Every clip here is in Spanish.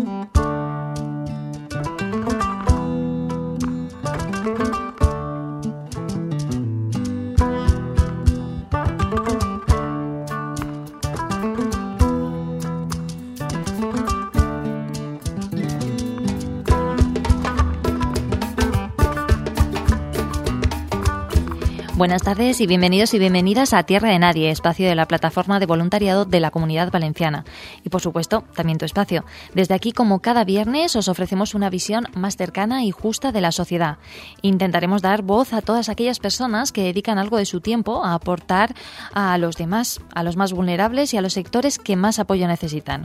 Buenas tardes y bienvenidos y bienvenidas a Tierra de Nadie, espacio de la plataforma de voluntariado de la Comunidad Valenciana. Y por supuesto, también tu espacio. Desde aquí, como cada viernes, os ofrecemos una visión más cercana y justa de la sociedad. Intentaremos dar voz a todas aquellas personas que dedican algo de su tiempo a aportar a los demás, a los más vulnerables y a los sectores que más apoyo necesitan.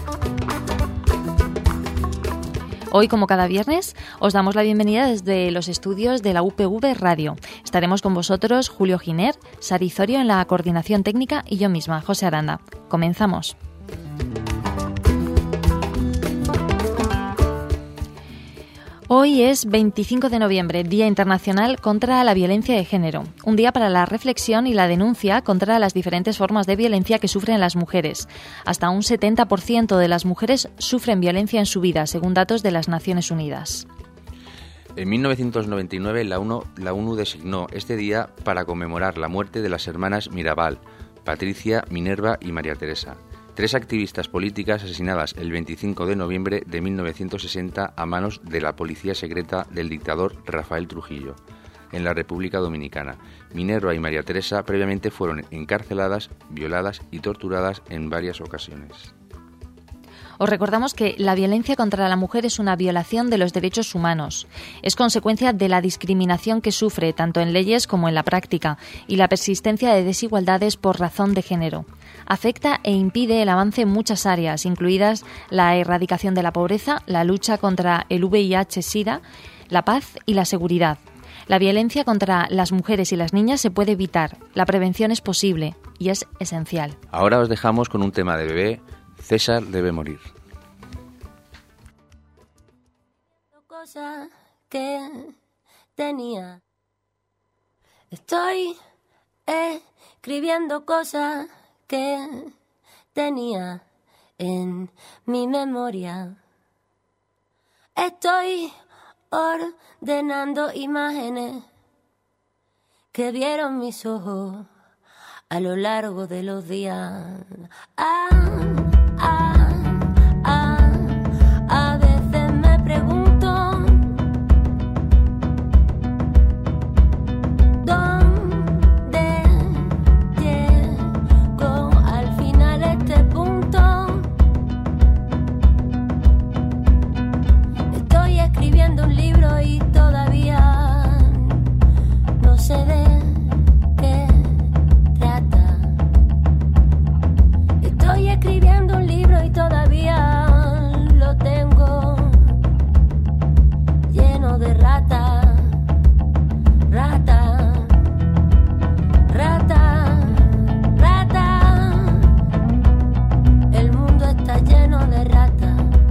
Hoy, como cada viernes, os damos la bienvenida desde los estudios de la UPV Radio. Estaremos con vosotros Julio Giner, Sari Zorio en la coordinación técnica y yo misma, José Aranda. Comenzamos. Hoy es 25 de noviembre, Día Internacional contra la Violencia de Género. Un día para la reflexión y la denuncia contra las diferentes formas de violencia que sufren las mujeres. Hasta un 70% de las mujeres sufren violencia en su vida, según datos de las Naciones Unidas. En 1999 la ONU designó este día para conmemorar la muerte de las hermanas Mirabal, Patricia, Minerva y María Teresa. 3 activistas políticas asesinadas el 25 de noviembre de 1960 a manos de la policía secreta del dictador Rafael Trujillo, en la República Dominicana. Minerva y María Teresa previamente fueron encarceladas, violadas y torturadas en varias ocasiones. Os recordamos que la violencia contra la mujer es una violación de los derechos humanos. Es consecuencia de la discriminación que sufre tanto en leyes como en la práctica y la persistencia de desigualdades por razón de género. Afecta e impide el avance en muchas áreas, incluidas la erradicación de la pobreza, la lucha contra el VIH-Sida, la paz y la seguridad. La violencia contra las mujeres y las niñas se puede evitar. La prevención es posible y es esencial. Ahora os dejamos con un tema de Bebé. César debe morir. Cosa que tenía. Estoy escribiendo cosas que tenía en mi memoria. Estoy ordenando imágenes que vieron mis ojos a lo largo de los días. A veces me pregunto ¿dónde llego al final este punto? Estoy escribiendo un libro y todavía no sé de qué trata. Estoy escribiendo un libro y todavía lo tengo lleno de rata, rata, rata, rata. El mundo está lleno de rata,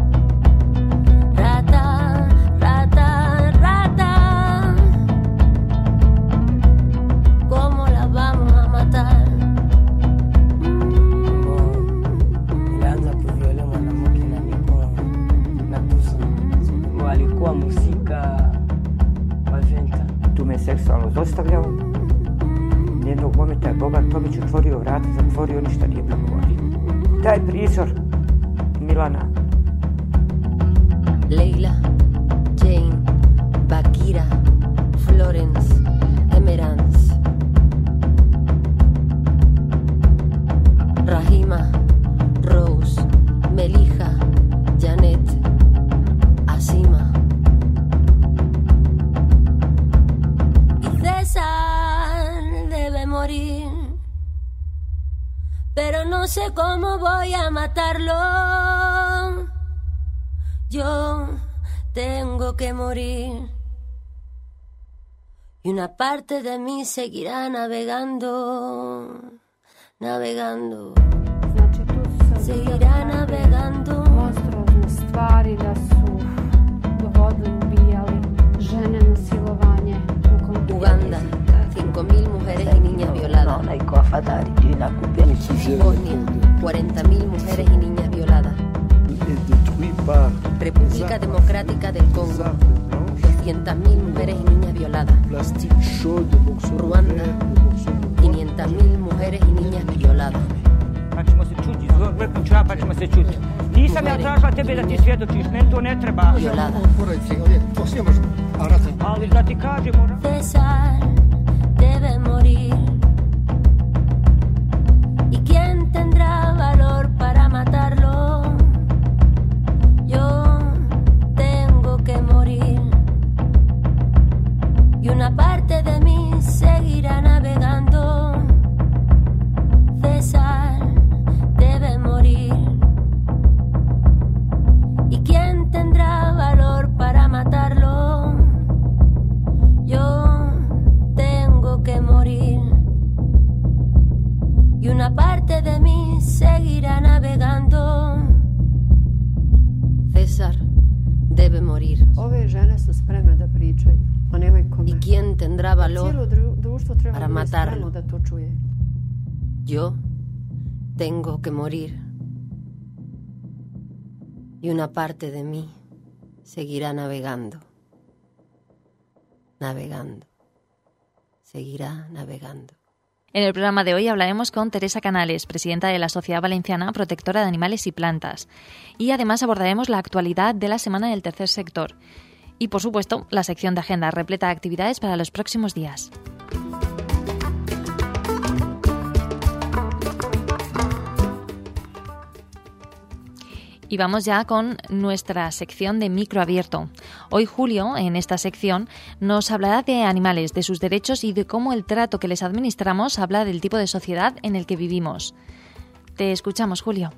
rata, rata, rata. ¿Cómo las vamos a matar? Alikuwa musika Valventa. Tu me seksualno zlostavljao. Jednog momenta je Boban Tomić otvorio vrata, zatvorio, ništa nije progovorio. Taj prizor Milana. Leila, Jane, Bakira, Florence, Emerance, Rahima, Rose, Melija, Janet, Asima. Y César debe morir, pero no sé cómo voy a matarlo. Yo tengo que morir y una parte de mí seguirá navegando, navegando. Seguirá navegando. Monstruozne stvari da su dovodili, ubijali žene na silovanje. Uganda, 5.000 mujeres y niñas violadas. Bosnia, 40.000 mujeres y niñas violadas. República Democrática del Congo, 200.000 mujeres y niñas violadas. Ruanda, 500.000 mujeres y niñas violadas. Nisam ja tražila tebe da ti svjedočiš, meni to ne treba. Violada. Ali da ti kažemo... César debe morir. ¿Y quién tendrá valor para matarlo? Yo tengo que morir. Y una parte de mí seguirá navegando. César debe morir. ¿Y quién tendrá valor para matarlo? Yo tengo que morir. Y una parte de mí seguirá navegando. César debe morir. Ove žene su spremne da pričaju, a nemaju kome. ¿Y quién tendrá valor Cijelo društvo treba para biti spremno matarlo? da to čuje. Yo tengo que morir. Y una parte de mí seguirá navegando. Navegando. Seguirá navegando. En el programa de hoy hablaremos con Teresa Canales, presidenta de la Sociedad Valenciana Protectora de Animales y Plantas. Y además abordaremos la actualidad de la Semana del Tercer Sector. Y, por supuesto, la sección de agenda repleta de actividades para los próximos días. Y vamos ya con nuestra sección de Microabierto. Hoy Julio, en esta sección, nos hablará de animales, de sus derechos y de cómo el trato que les administramos habla del tipo de sociedad en el que vivimos. Te escuchamos, Julio.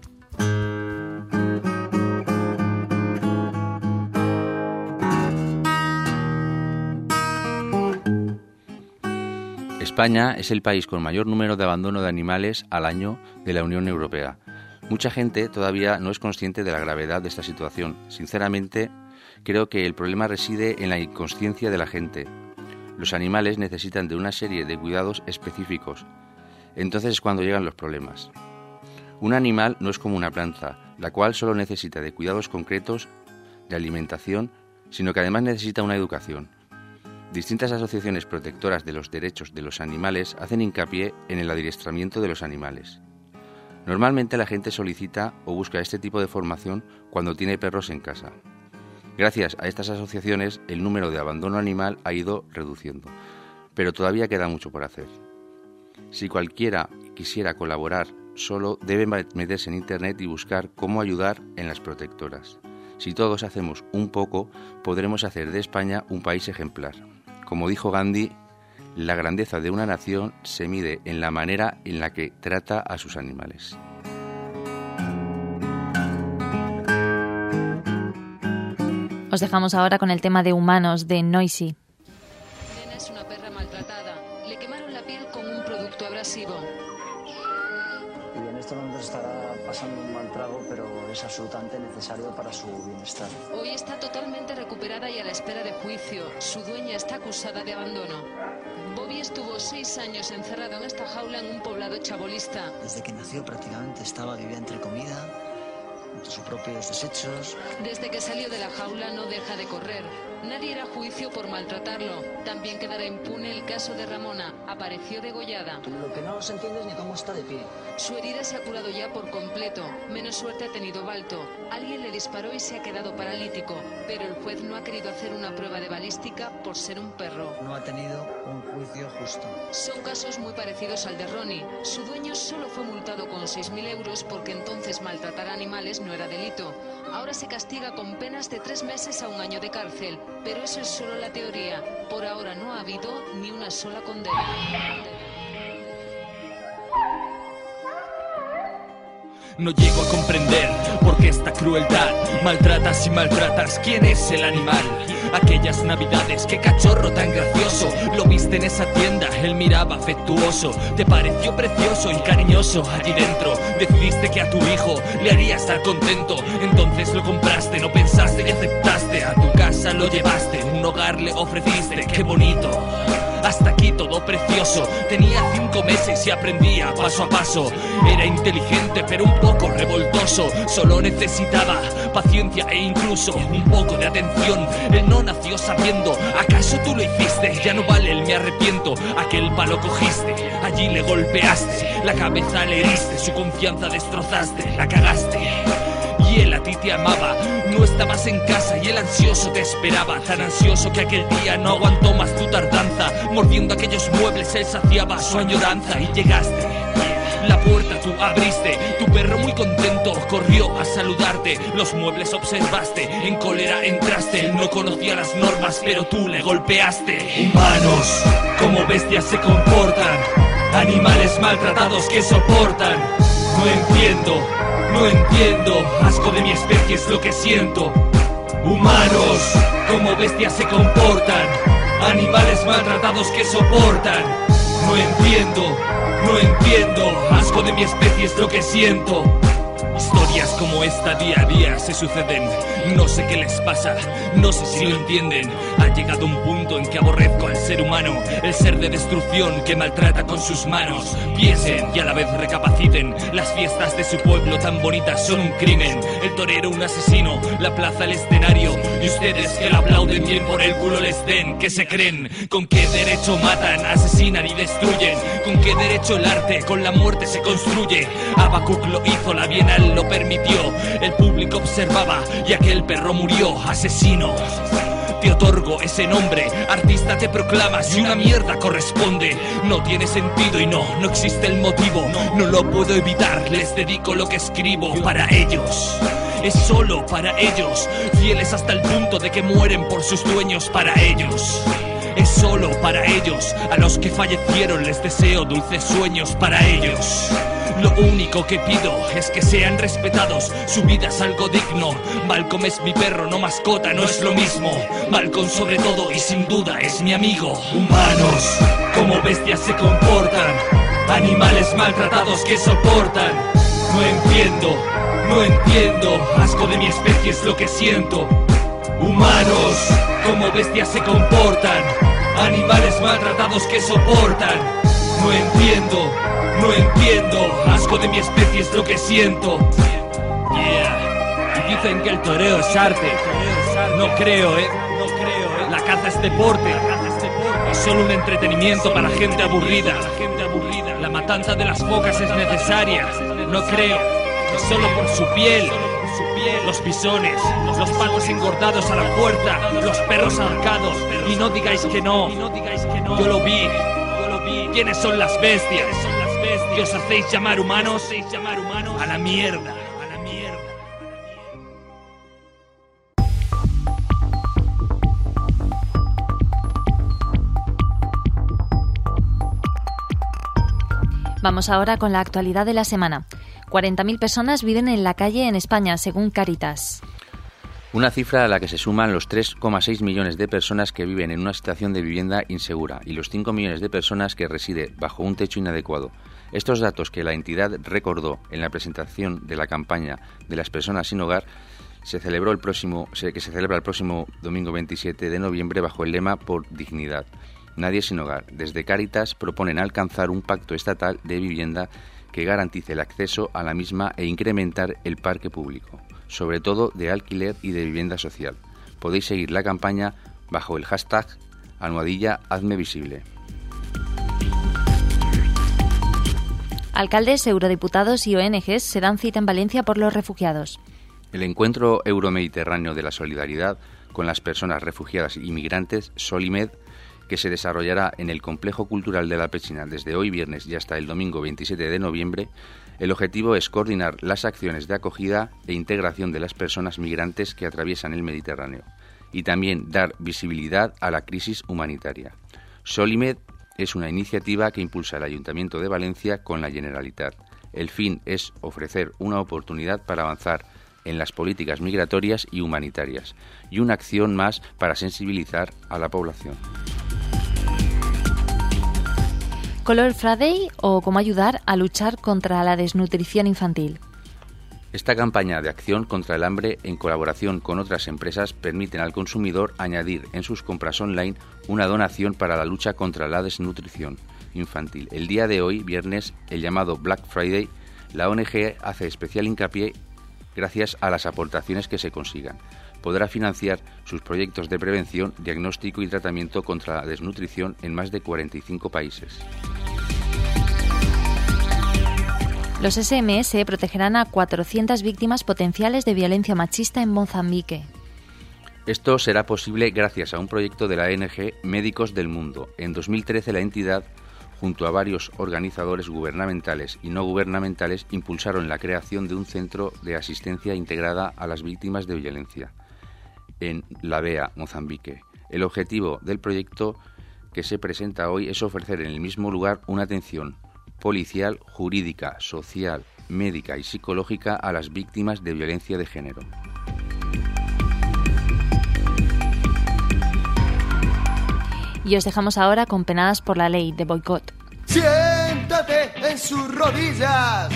España es el país con mayor número de abandono de animales al año de la Unión Europea. Mucha gente todavía no es consciente de la gravedad de esta situación. Sinceramente, creo que el problema reside en la inconsciencia de la gente. Los animales necesitan de una serie de cuidados específicos. Entonces es cuando llegan los problemas. Un animal no es como una planta, la cual solo necesita de cuidados concretos, de alimentación, sino que además necesita una educación. Distintas asociaciones protectoras de los derechos de los animales hacen hincapié en el adiestramiento de los animales. Normalmente la gente solicita o busca este tipo de formación cuando tiene perros en casa. Gracias a estas asociaciones, el número de abandono animal ha ido reduciendo, pero todavía queda mucho por hacer. Si cualquiera quisiera colaborar, solo debe meterse en Internet y buscar cómo ayudar en las protectoras. Si todos hacemos un poco, podremos hacer de España un país ejemplar. Como dijo Gandhi, la grandeza de una nación se mide en la manera en la que trata a sus animales. Os dejamos ahora con el tema de humanos de Noisy. Nena es una perra maltratada. Le quemaron la piel con un producto abrasivo. Y en estos momentos estará pasando un mal trago, pero es absolutamente necesario para su bienestar. Hoy está totalmente recuperada y a la espera de juicio. Su dueña está acusada de abandono. Bobby estuvo 6 años encerrado en esta jaula en un poblado chabolista. Desde que nació prácticamente vivía entre comida, entre sus propios desechos. Desde que salió de la jaula no deja de correr. Nadie irá a juicio por maltratarlo. También quedará impune el caso de Ramona. Apareció degollada. Lo que no se entiende es ni cómo está de pie. Su herida se ha curado ya por completo. Menos suerte ha tenido Balto. Alguien le disparó y se ha quedado paralítico. Pero el juez no ha querido hacer una prueba de balística por ser un perro. No ha tenido un juicio justo. Son casos muy parecidos al de Ronnie. Su dueño solo fue multado con 6.000 euros porque entonces maltratar animales no era delito. Ahora se castiga con penas de 3 meses a 1 año de cárcel. Pero eso es solo la teoría. Por ahora no ha habido ni una sola condena. No llego a comprender por qué esta crueldad. Maltratas y maltratas, ¿quién es el animal? Aquellas navidades, qué cachorro tan gracioso. Lo viste en esa tienda, él miraba afectuoso. Te pareció precioso y cariñoso allí dentro. Decidiste que a tu hijo le haría estar contento. Entonces lo compraste, no pensaste y aceptaste. A tu casa lo llevaste, un hogar le ofreciste. Qué bonito. Hasta aquí todo precioso. Tenía 5 meses y aprendía paso a paso. Era inteligente pero un poco revoltoso. Solo necesitaba necesitaba paciencia e incluso un poco de atención. Él no nació sabiendo, ¿acaso tú lo hiciste? Ya no vale el me arrepiento, aquel palo cogiste, allí le golpeaste, la cabeza le heriste, su confianza destrozaste, la cagaste. Y él a ti te amaba, no estabas en casa y él ansioso te esperaba, tan ansioso que aquel día no aguantó más tu tardanza, mordiendo aquellos muebles él saciaba su añoranza y llegaste. La puerta tú abriste, tu perro muy contento corrió a saludarte, los muebles observaste, en cólera entraste, él no conocía las normas pero tú le golpeaste. Humanos, como bestias se comportan, animales maltratados que soportan. No entiendo, asco de mi especie es lo que siento. Humanos, como bestias se comportan, animales maltratados que soportan. No entiendo, asco de mi especie es lo que siento. Historias como esta día a día se suceden, no sé qué les pasa, no sé si lo entienden. Ha llegado un punto en que aborrezco al ser humano, el ser de destrucción que maltrata con sus manos. Piensen y a la vez recapaciten, las fiestas de su pueblo tan bonitas son un crimen. El torero un asesino, la plaza el escenario, y ustedes que lo aplauden bien por el culo les den. ¿Qué se creen? ¿Con qué derecho matan, asesinan y destruyen? ¿Con qué derecho el arte con la muerte se construye? Habacuc lo hizo, la Bienal lo permitió, el público observaba y aquel perro murió. Asesino, te otorgo ese nombre, artista te proclamas y una mierda corresponde. No tiene sentido y no existe el motivo, no lo puedo evitar, les dedico lo que escribo para ellos. Es solo para ellos, fieles hasta el punto de que mueren por sus dueños. Para ellos, es solo para ellos, a los que fallecieron les deseo dulces sueños. Para ellos, lo único que pido es que sean respetados, su vida es algo digno. Malcolm es mi perro, no mascota, no es lo mismo. Malcolm sobre todo y sin duda es mi amigo. Humanos, como bestias se comportan, animales maltratados que soportan. No entiendo, asco de mi especie es lo que siento. Humanos, como bestias se comportan, animales maltratados que soportan. No entiendo, asco de mi especie es lo que siento. Yeah. Y dicen que el toreo es arte. No creo, La caza es deporte. Es solo un entretenimiento para gente aburrida. La matanza de las focas es necesaria. No creo. Es solo por su piel. Los bisones, los patos engordados a la fuerza, los perros ahorcados. Y no digáis que no. Yo lo vi. ¿Quiénes son las bestias? ¿Que os hacéis llamar humanos? A la mierda. Vamos ahora con la actualidad de la semana. 40.000 personas viven en la calle en España, según Cáritas. Una cifra a la que se suman los 3,6 millones de personas que viven en una situación de vivienda insegura y los 5 millones de personas que residen bajo un techo inadecuado. Estos datos que la entidad recordó en la presentación de la campaña de las personas sin hogar que se celebra el próximo domingo 27 de noviembre bajo el lema Por Dignidad. Nadie sin hogar. Desde Cáritas proponen alcanzar un pacto estatal de vivienda que garantice el acceso a la misma e incrementar el parque público, sobre todo de alquiler y de vivienda social. Podéis seguir la campaña bajo el hashtag #HazmeVisible. Alcaldes, eurodiputados y ONGs se dan cita en Valencia por los refugiados. El Encuentro Euromediterráneo de la Solidaridad con las Personas Refugiadas y Migrantes, Solimed, que se desarrollará en el Complejo Cultural de la Pechina desde hoy viernes y hasta el domingo 27 de noviembre, el objetivo es coordinar las acciones de acogida e integración de las personas migrantes que atraviesan el Mediterráneo y también dar visibilidad a la crisis humanitaria. Solimed es una iniciativa que impulsa el Ayuntamiento de Valencia con la Generalitat. El fin es ofrecer una oportunidad para avanzar en las políticas migratorias y humanitarias y una acción más para sensibilizar a la población. Color Friday o cómo ayudar a luchar contra la desnutrición infantil. Esta campaña de acción contra el hambre, en colaboración con otras empresas, permiten al consumidor añadir en sus compras online una donación para la lucha contra la desnutrición infantil. El día de hoy, viernes, el llamado Black Friday, la ONG hace especial hincapié gracias a las aportaciones que se consigan. Podrá financiar sus proyectos de prevención, diagnóstico y tratamiento contra la desnutrición en más de 45 países. Los SMS protegerán a 400 víctimas potenciales de violencia machista en Mozambique. Esto será posible gracias a un proyecto de la ONG Médicos del Mundo. En 2013 la entidad, junto a varios organizadores gubernamentales y no gubernamentales, impulsaron la creación de un centro de asistencia integrada a las víctimas de violencia en La Bea, Mozambique. El objetivo del proyecto que se presenta hoy es ofrecer en el mismo lugar una atención policial, jurídica, social, médica y psicológica a las víctimas de violencia de género. Y os dejamos ahora con Penadas por la Ley, de Boicot. Siéntate en sus rodillas,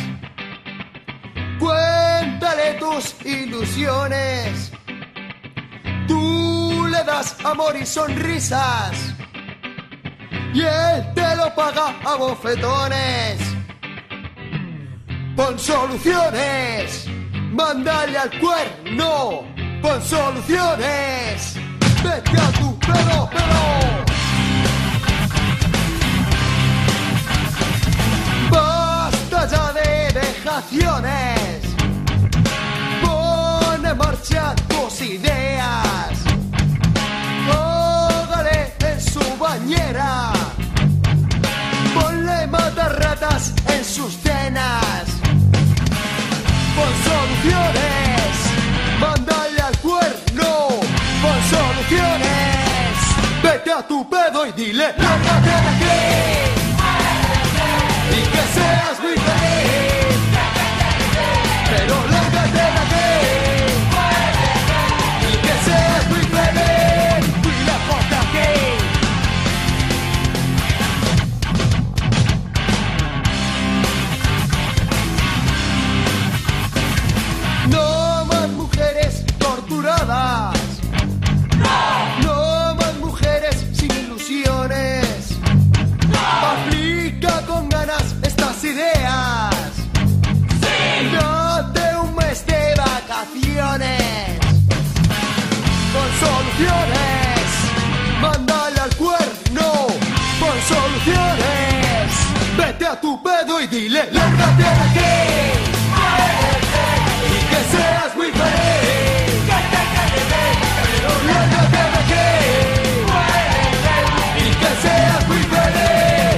cuéntale tus ilusiones, tú le das amor y sonrisas, y él te lo paga a bofetones. Pon soluciones, mándale al cuerno, pon soluciones, vete a tu pedo. Basta ya de dejaciones, pon en marcha tus ideas, póngale en su bañera, ponle matarratas en sus cenas, pon soluciones, mándale al cuerno, pon soluciones, vete a tu pedo y dile, lárgate de aquí. Y que seas muy feliz, pero lárgate de aquí. Y que seas muy feliz, muy lejos de aquí. No más mujeres torturadas, no más mujeres sin ilusiones. Aplica con ganas estas ideas. Sí. Date un mes de vacaciones. Con soluciones, mándale al cuerno. Con soluciones, vete a tu pedo y dile, lárgate de aquí. Y que seas muy feliz. Pero lárgate de aquí. Y que seas muy feliz.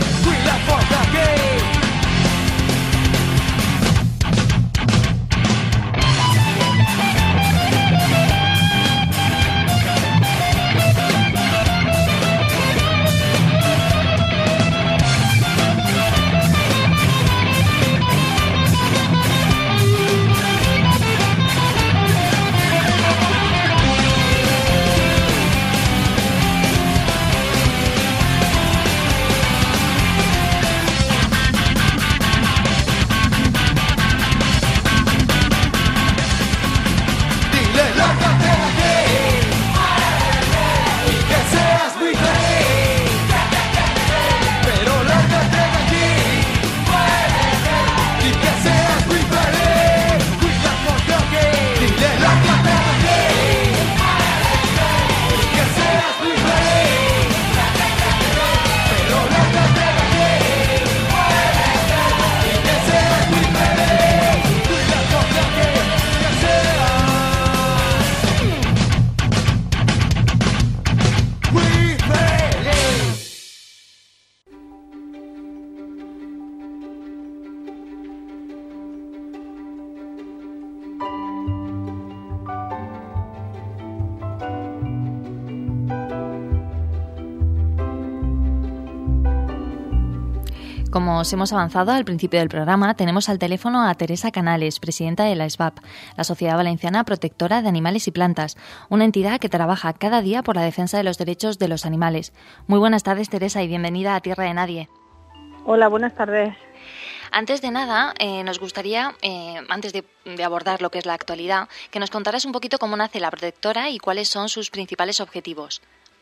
Como os hemos avanzado al principio del programa, tenemos al teléfono a Teresa Canales, presidenta de la SVAP, la Sociedad Valenciana Protectora de Animales y Plantas, una entidad que trabaja cada día por la defensa de los derechos de los animales. Muy buenas tardes, Teresa, y bienvenida a Tierra de Nadie. Hola, buenas tardes. Antes de nada, nos gustaría, antes de abordar lo que es la actualidad, que nos contaras un poquito cómo nace la Protectora y cuáles son sus principales objetivos.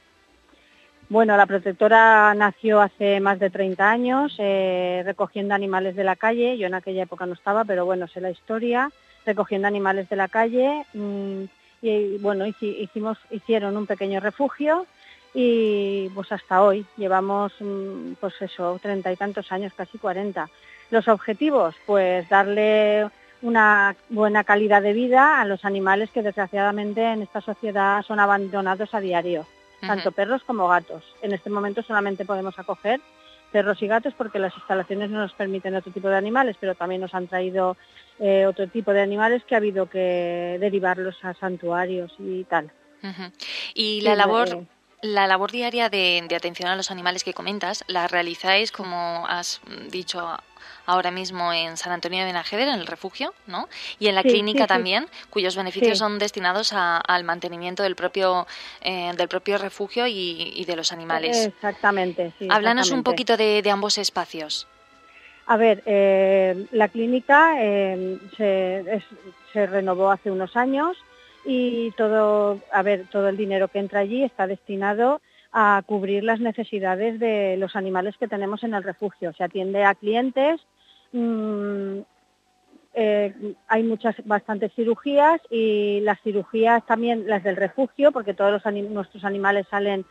Bueno, la Protectora nació hace más de 30 años recogiendo animales de la calle. Yo en aquella época no estaba, pero bueno, sé la historia. recogiendo animales de la calle y bueno, hicieron un pequeño refugio y pues hasta hoy llevamos pues eso, 30 y tantos años, casi 40. Los objetivos, pues darle una buena calidad de vida a los animales que desgraciadamente en esta sociedad son abandonados a diario, tanto perros como gatos. En este momento solamente podemos acoger perros y gatos porque las instalaciones no nos permiten otro tipo de animales, pero también nos han traído otro tipo de animales que ha habido que derivarlos a santuarios y tal. Y la labor diaria de atención a los animales que comentas, la realizáis, como has dicho ahora mismo, en San Antonio de Benajever, en el refugio, ¿no? Y en la clínica también, cuyos beneficios son destinados al mantenimiento del propio refugio y de los animales. Exactamente, sí. Háblanos un poquito de ambos espacios. A ver, la clínica se renovó hace unos años y todo el dinero que entra allí está destinado a cubrir las necesidades de los animales que tenemos en el refugio. Se atiende a clientes, hay bastantes cirugías y las cirugías también, las del refugio, porque todos nuestros animales salen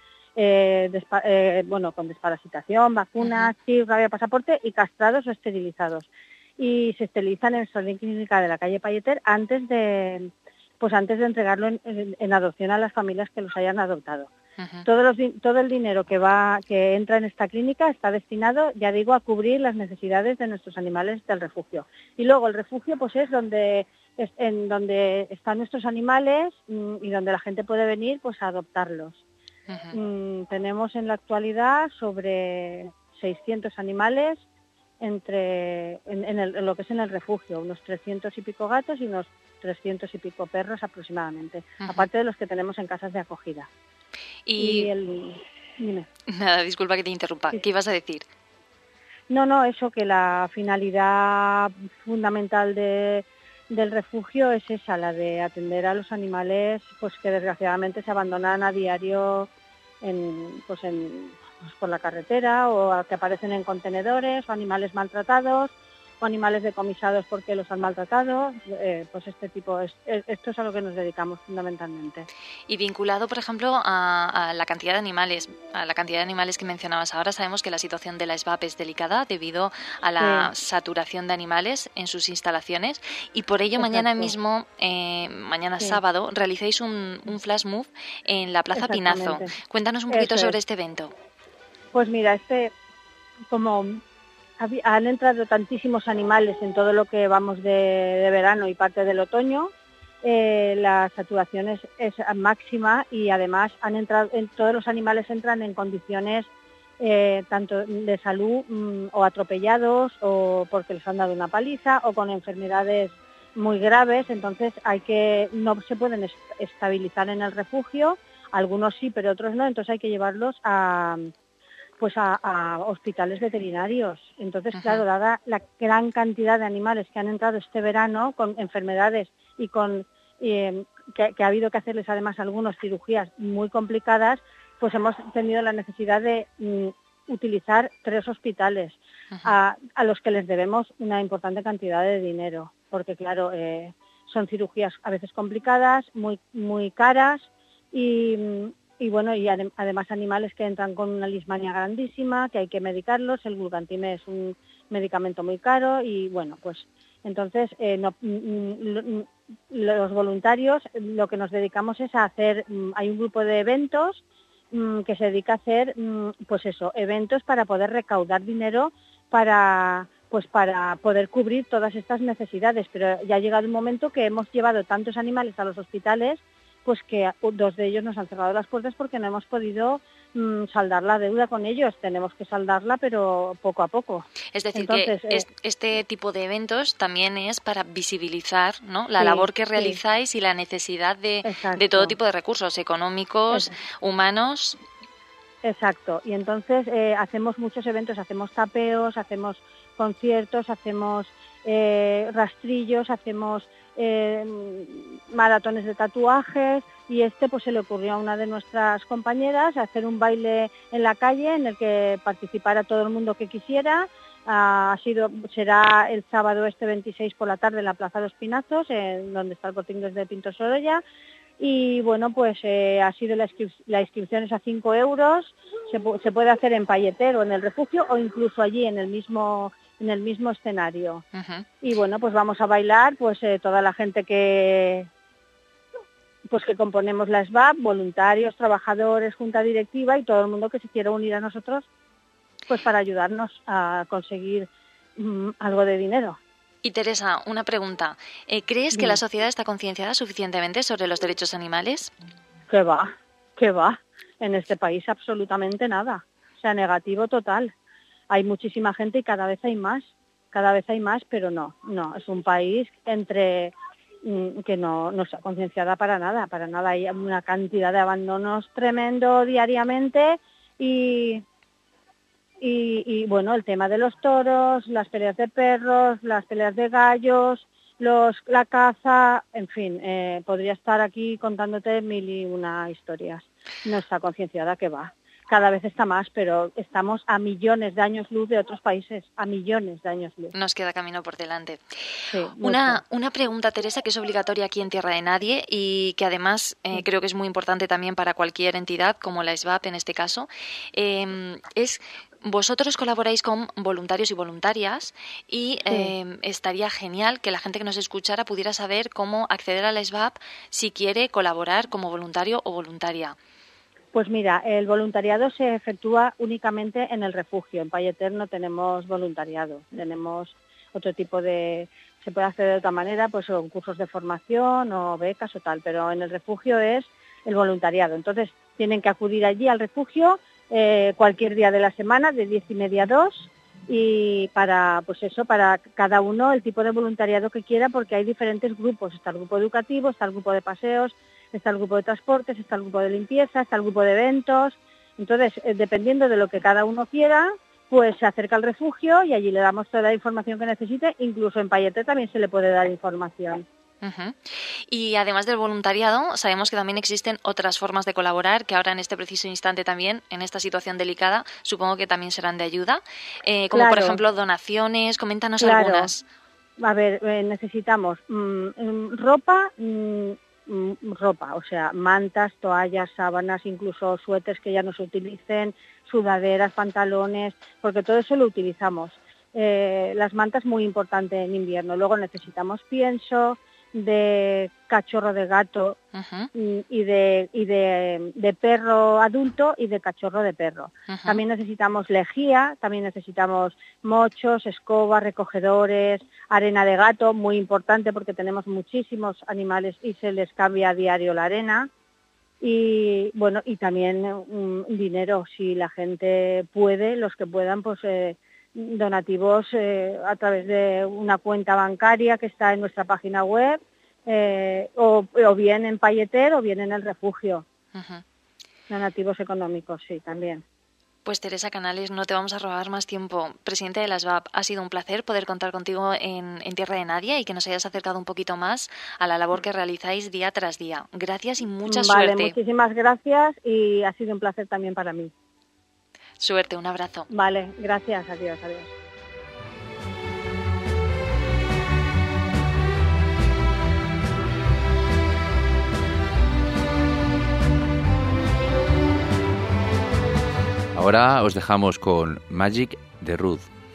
con desparasitación, vacunas, chip, rabia, pasaporte y castrados o esterilizados. Y se esterilizan en la clínica de la calle Palleter antes de entregarlo en adopción a las familias que los hayan adoptado. Todo el dinero que entra en esta clínica está destinado, ya digo, a cubrir las necesidades de nuestros animales del refugio. Y luego el refugio pues es donde están nuestros animales y donde la gente puede venir pues a adoptarlos. Tenemos en la actualidad sobre 600 animales en lo que es en el refugio, unos 300 y pico gatos y unos 300 y pico perros aproximadamente, aparte de los que tenemos en casas de acogida. Dime. Nada, disculpa que te interrumpa. ¿Qué ibas a decir? No, eso, que la finalidad fundamental del refugio es esa, la de atender a los animales pues que desgraciadamente se abandonan a diario por la carretera o que aparecen en contenedores, o animales maltratados o animales decomisados porque los han maltratado, pues esto es a lo que nos dedicamos fundamentalmente. Y vinculado, por ejemplo, a la cantidad de animales, que mencionabas ahora, sabemos que la situación de la SBAP es delicada debido a la saturación de animales en sus instalaciones y por ello mañana mismo, sábado, realizáis un flash move en la Plaza Pinazo. Cuéntanos un poquito sobre este evento. Pues mira, como han entrado tantísimos animales en todo lo que vamos de verano y parte del otoño, la saturación es máxima y además todos los animales entran en condiciones tanto de salud o atropellados o porque les han dado una paliza o con enfermedades muy graves, entonces no se pueden estabilizar en el refugio, algunos sí pero otros no, entonces hay que llevarlos a hospitales veterinarios. Entonces, claro, dada la gran cantidad de animales que han entrado este verano con enfermedades y que ha habibido que hacerles además algunas cirugías muy complicadas, pues hemos tenido la necesidad de utilizar 3 hospitales a los que les debemos una importante cantidad de dinero, porque claro, son cirugías a veces complicadas, muy, muy caras y bueno, y además animales que entran con una lismania grandísima, que hay que medicarlos, el Gulgantime es un medicamento muy caro y bueno, pues entonces los voluntarios lo que nos dedicamos es a hacer, hay un grupo de eventos que se dedica a hacer eventos para poder recaudar dinero para poder cubrir todas estas necesidades, pero ya ha llegado un momento que hemos llevado tantos animales a los hospitales pues que 2 de ellos nos han cerrado las puertas porque no hemos podido saldar la deuda con ellos. Tenemos que saldarla, pero poco a poco. Es decir, entonces, que este tipo de eventos también es para visibilizar, ¿no?, la labor que realizáis y la necesidad de todo tipo de recursos económicos, humanos. Exacto. Y entonces hacemos muchos eventos, hacemos tapeos, hacemos conciertos, hacemos rastrillos, hacemos maratones de tatuajes y pues se le ocurrió a una de nuestras compañeras hacer un baile en la calle en el que participara todo el mundo que quisiera será el sábado 26 por la tarde en la Plaza de los Pinazos, donde está el Corte Inglés de Pinto Sorolla. Y bueno, pues ha sido la inscripción es a 5 euros, se puede hacer en Payeter o en el refugio o incluso allí en el mismo escenario. Uh-huh. Y bueno, pues vamos a bailar pues toda la gente que componemos la SBAP, voluntarios, trabajadores, junta directiva y todo el mundo que se quiera unir a nosotros pues para ayudarnos a conseguir algo de dinero. Y Teresa, una pregunta. ¿Crees que la sociedad está concienciada suficientemente sobre los derechos animales? ¿Qué va? En este país absolutamente nada. O sea, negativo total. Hay muchísima gente y cada vez hay más, pero no. Es un país que no está concienciada para nada. Hay una cantidad de abandonos tremendo diariamente y bueno, el tema de los toros, las peleas de perros, las peleas de gallos, la caza, en fin, podría estar aquí contándote 1001 historias. No está concienciada, que va. Cada vez está más, pero estamos a millones de años luz de otros países, a millones de años luz. Nos queda camino por delante. Sí, una pregunta, Teresa, que es obligatoria aquí en Tierra de Nadie y que además creo que es muy importante también para cualquier entidad, como la SBAP en este caso, es... Vosotros colaboráis con voluntarios y voluntarias y estaría genial que la gente que nos escuchara pudiera saber cómo acceder a la SBAP si quiere colaborar como voluntario o voluntaria. Pues mira, el voluntariado se efectúa únicamente en el refugio. En Payeter no tenemos voluntariado, tenemos otro tipo de... Se puede hacer de otra manera, pues son cursos de formación o becas o tal, pero en el refugio es el voluntariado. Entonces tienen que acudir allí al refugio cualquier día de la semana, de 10:30 a 2, y para cada uno el tipo de voluntariado que quiera, porque hay diferentes grupos. Está el grupo educativo, está el grupo de paseos, está el grupo de transportes, está el grupo de limpieza, está el grupo de eventos. Entonces, dependiendo de lo que cada uno quiera, pues se acerca al refugio y allí le damos toda la información que necesite. Incluso en Payeter también se le puede dar información. Uh-huh. Y además del voluntariado, sabemos que también existen otras formas de colaborar que ahora en este preciso instante también, en esta situación delicada, supongo que también serán de ayuda, como por ejemplo donaciones. Coméntanos algunas. A ver, necesitamos ropa, o sea, mantas, toallas, sábanas, incluso suéteres que ya no se utilicen, sudaderas, pantalones, porque todo eso lo utilizamos. Las mantas muy importante en invierno. Luego necesitamos pienso, de cachorro de gato y de perro adulto y de cachorro de perro. También necesitamos lejía, también necesitamos mochos, escobas, recogedores, arena de gato, muy importante porque tenemos muchísimos animales y se les cambia a diario la arena. Y bueno, y también dinero, si la gente puede, los que puedan, pues donativos a través de una cuenta bancaria que está en nuestra página web, o bien en Payeter o bien en el refugio. Donativos económicos, sí, también. Pues Teresa Canales, no te vamos a robar más tiempo. Presidenta de la SBAP, ha sido un placer poder contar contigo en Tierra de Nadie y que nos hayas acercado un poquito más a la labor que realizáis día tras día. Gracias y mucha suerte. Vale, muchísimas gracias y ha sido un placer también para mí. Suerte, un abrazo. Vale, gracias, adiós. Ahora os dejamos con Magic de Ruth.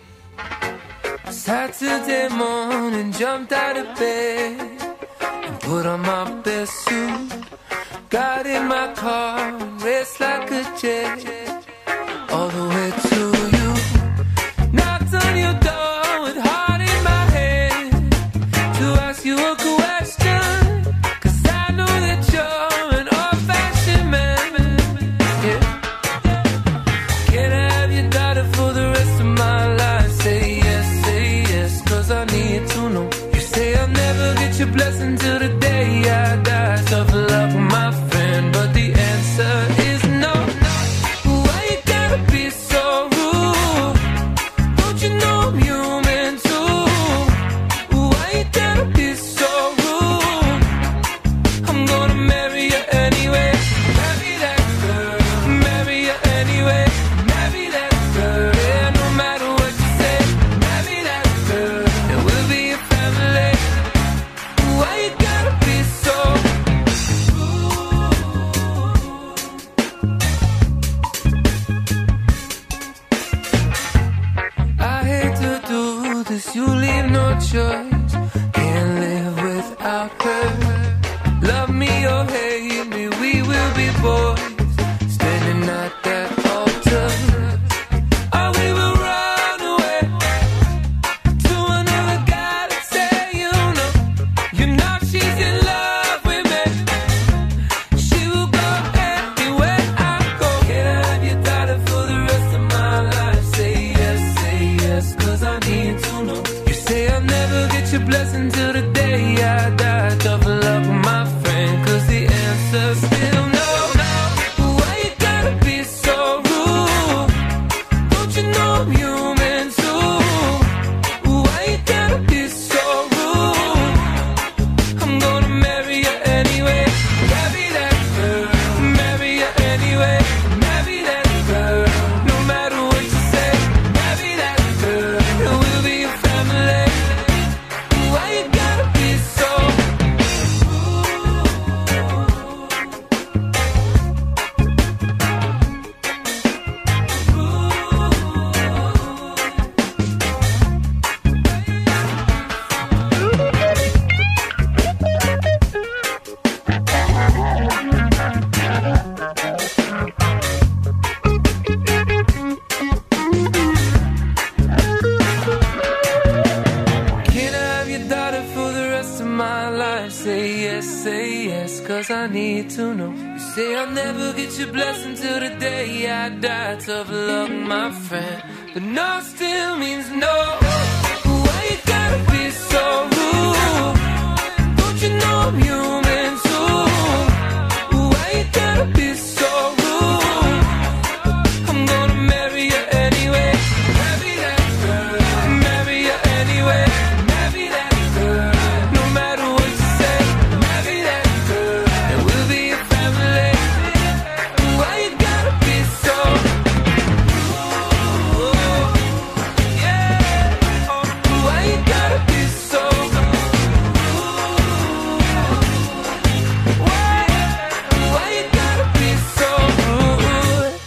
Saturday morning, jumped out of bed and put on my best suit. Got in my car, raced like a jet all the way to you. Knocked on your door with heart in my head to ask you a question, 'cause I know that you're an old-fashioned man. Yeah. Can I have your daughter for the rest of my life? Say yes, 'cause I need to know. You say I'll never get your blessing till the day I die. Tough luck, my friend, but the answer is no. Why you gotta be so rude? Don't you know me? choice. Can't live without her. Love me or hate me, we will be boys. Standing at that altar. Oh, we will run away to another guy to say, you know she's in love with me. She will go anywhere I go. Can I have your daughter for the rest of my life? Say yes, cause I need to know. You say I'll never get your blessing till the day I die. Tough luck, my friend, cause the answer's still no. Why you gotta be so rude? Don't you know I'm human too? Why you gotta be so rude? I'm gonna marry you anyway. Marry that girl. Marry you anyway. Marry that girl. No matter what you say. Marry that girl. And we'll be a family. Why you gotta be so Can I have your daughter for the rest of my life? Say yes, cause I need to know. You say I'll never get your blessing till the day I die. Tough luck, my friend, but no still means no. Why you gotta be so rude? Don't you know I'm human too? Why you gotta be so rude? I'm gonna marry you anyway. Marry that girl. Marry you anyway. Marry that girl. No matter what you say. Marry that girl. And we'll be a family. Why you gotta be so yeah. Why you gotta be so Why you gotta be so rude?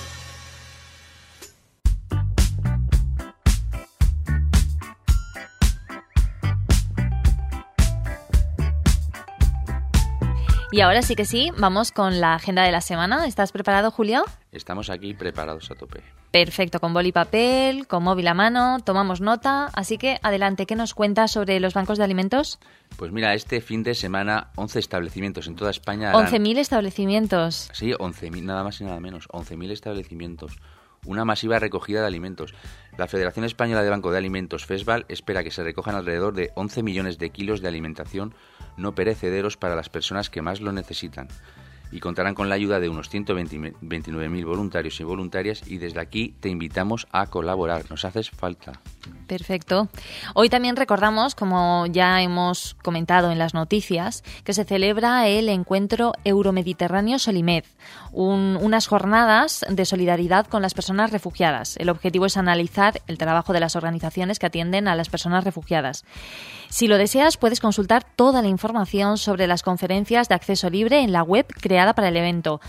Y ahora sí que sí, vamos con la agenda de la semana. ¿Estás preparado, Julio? Estamos aquí preparados a tope. Perfecto, con boli y papel, con móvil a mano, tomamos nota. Así que adelante, ¿qué nos cuentas sobre los bancos de alimentos? Pues mira, este fin de semana 11 establecimientos en toda España harán... 11.000 establecimientos. Sí, 11.000, nada más y nada menos, 11.000 establecimientos. Una masiva recogida de alimentos. La Federación Española de Banco de Alimentos, FESBAL, espera que se recojan alrededor de 11 millones de kilos de alimentación no perecederos para las personas que más lo necesitan. Y contarán con la ayuda de unos 129.000 voluntarios y voluntarias, y desde aquí te invitamos a colaborar. Nos haces falta. Perfecto. Hoy también recordamos, como ya hemos comentado en las noticias, que se celebra el encuentro Euromediterráneo Solimed, unas jornadas de solidaridad con las personas refugiadas. El objetivo es analizar el trabajo de las organizaciones que atienden a las personas refugiadas. Si lo deseas, puedes consultar toda la información sobre las conferencias de acceso libre en la web creada para el evento,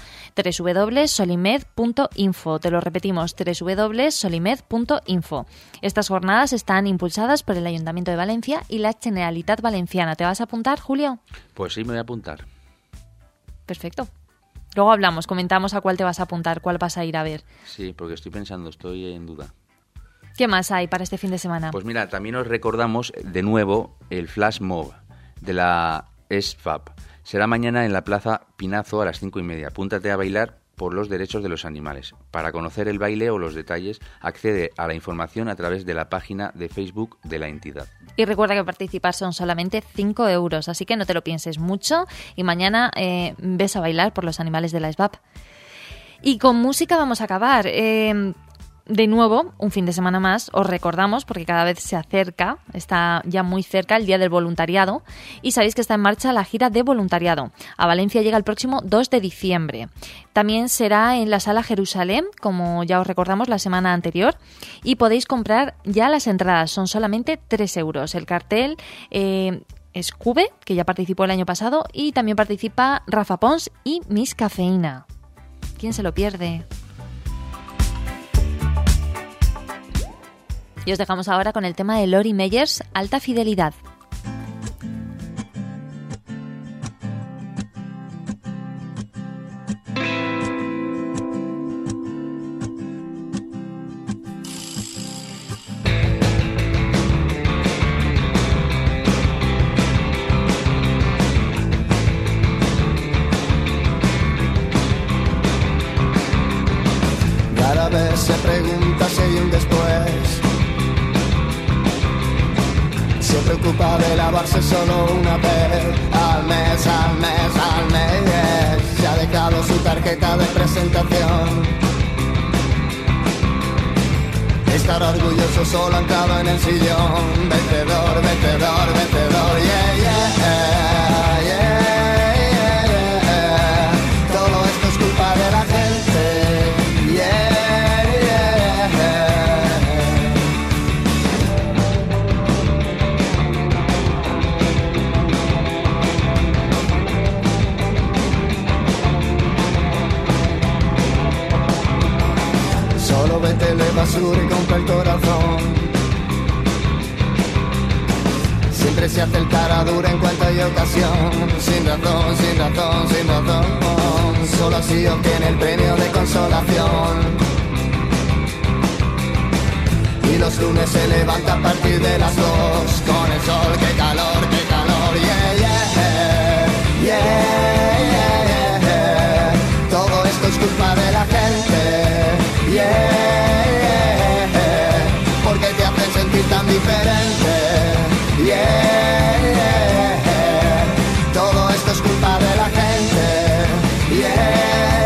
www.solimed.info. Te lo repetimos, www.solimed.info. Estas jornadas están impulsadas por el Ayuntamiento de Valencia y la Generalitat Valenciana. ¿Te vas a apuntar, Julio? Pues sí, me voy a apuntar. Perfecto. Luego hablamos, comentamos a cuál te vas a apuntar, cuál vas a ir a ver. Sí, porque estoy en duda. ¿Qué más hay para este fin de semana? Pues mira, también os recordamos de nuevo el Flash Mob de la SFAP. Será mañana en la Plaza Pinazo a las 5:30. Apúntate a bailar por los derechos de los animales. Para conocer el baile o los detalles, accede a la información a través de la página de Facebook de la entidad. Y recuerda que participar son solamente 5 euros, así que no te lo pienses mucho y mañana ves a bailar por los animales de la SFAP. Y con música vamos a acabar. De nuevo, un fin de semana más, os recordamos, porque cada vez se acerca, está ya muy cerca el Día del Voluntariado, y sabéis que está en marcha la gira de voluntariado. A Valencia llega el próximo 2 de diciembre. También será en la Sala Jerusalén, como ya os recordamos la semana anterior, y podéis comprar ya las entradas, son solamente 3 euros. El cartel es Cube, que ya participó el año pasado, y también participa Rafa Pons y Miss Cafeína. ¿Quién se lo pierde? Y os dejamos ahora con el tema de Lori Meyers, Alta Fidelidad. culpa de lavarse solo una vez al mes, al mes, al mes. Se ha dejado su tarjeta de presentación. Estar orgulloso solo anclado en el sillón. Vencedor, vencedor, vencedor, yeah, yeah, yeah, yeah, yeah. Todo esto es culpa de la gente, yeah. Solo vete de basura y compra el corazón. Siempre se hace el cara dura en cuanto hay ocasión. Sin razón, sin razón, sin razón. Solo así obtiene el premio de consolación. Y los lunes se levanta a partir de las 2 con el sol, qué calor, yeah, yeah, yeah, yeah, yeah. Todo esto es culpa de la gente, yeah, porque te hacen sentir tan diferente, yeah, todo esto es culpa de la gente, yeah.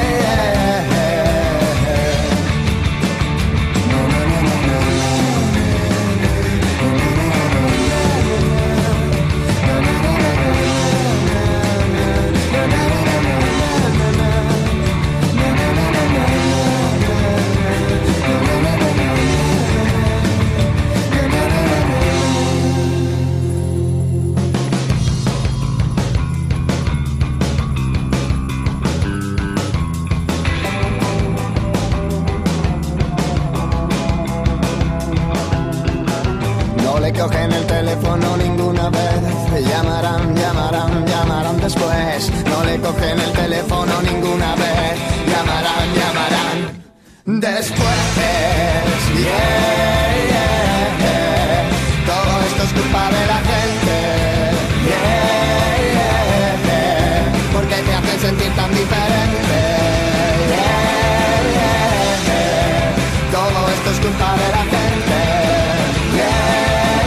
Cogen el teléfono ninguna vez, llamarán, llamarán, llamarán después. No le cogen el teléfono ninguna vez, llamarán, llamarán después, yeah, yeah. Todo esto es culpa de la gente, yeah, yeah, porque te hacen sentir tan diferente, yeah, yeah. Todo esto es culpa de la gente, yeah.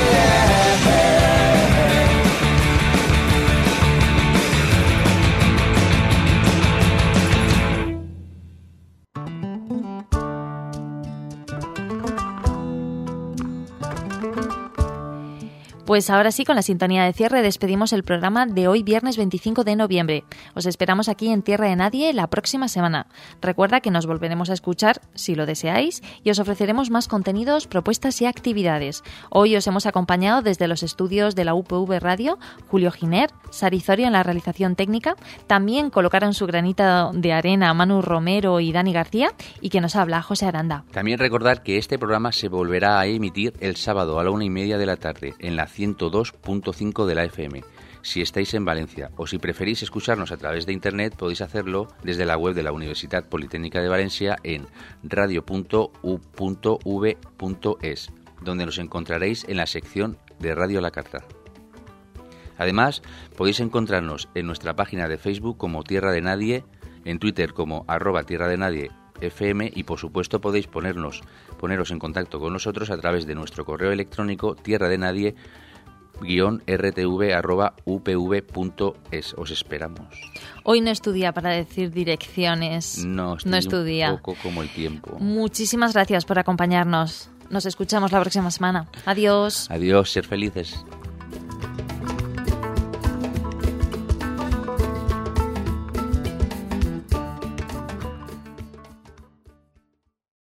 Pues ahora sí, con la sintonía de cierre despedimos el programa de hoy, viernes 25 de noviembre. Os esperamos aquí en Tierra de Nadie la próxima semana. Recuerda que nos volveremos a escuchar, si lo deseáis, y os ofreceremos más contenidos, propuestas y actividades. Hoy os hemos acompañado desde los estudios de la UPV Radio, Julio Giner, Sarizorio en la realización técnica, también colocaron su granito de arena Manu Romero y Dani García, y que nos habla José Aranda. También recordar que este programa se volverá a emitir el sábado a la 1:30 de la tarde en la 102.5 de la FM. Si estáis en Valencia o si preferís escucharnos a través de internet, podéis hacerlo desde la web de la Universidad Politécnica de Valencia en radio.u.v.es, donde nos encontraréis en la sección de Radio a la Carta. Además, podéis encontrarnos en nuestra página de Facebook como Tierra de Nadie, en Twitter como @tierradenadiefm y por supuesto podéis poneros en contacto con nosotros a través de nuestro correo electrónico tierradenadie-rtv@upv.es. Os esperamos. Hoy no estudia para decir direcciones. No estudia. Un poco como el tiempo. Muchísimas gracias por acompañarnos. Nos escuchamos la próxima semana. Adiós. Adiós, ser felices.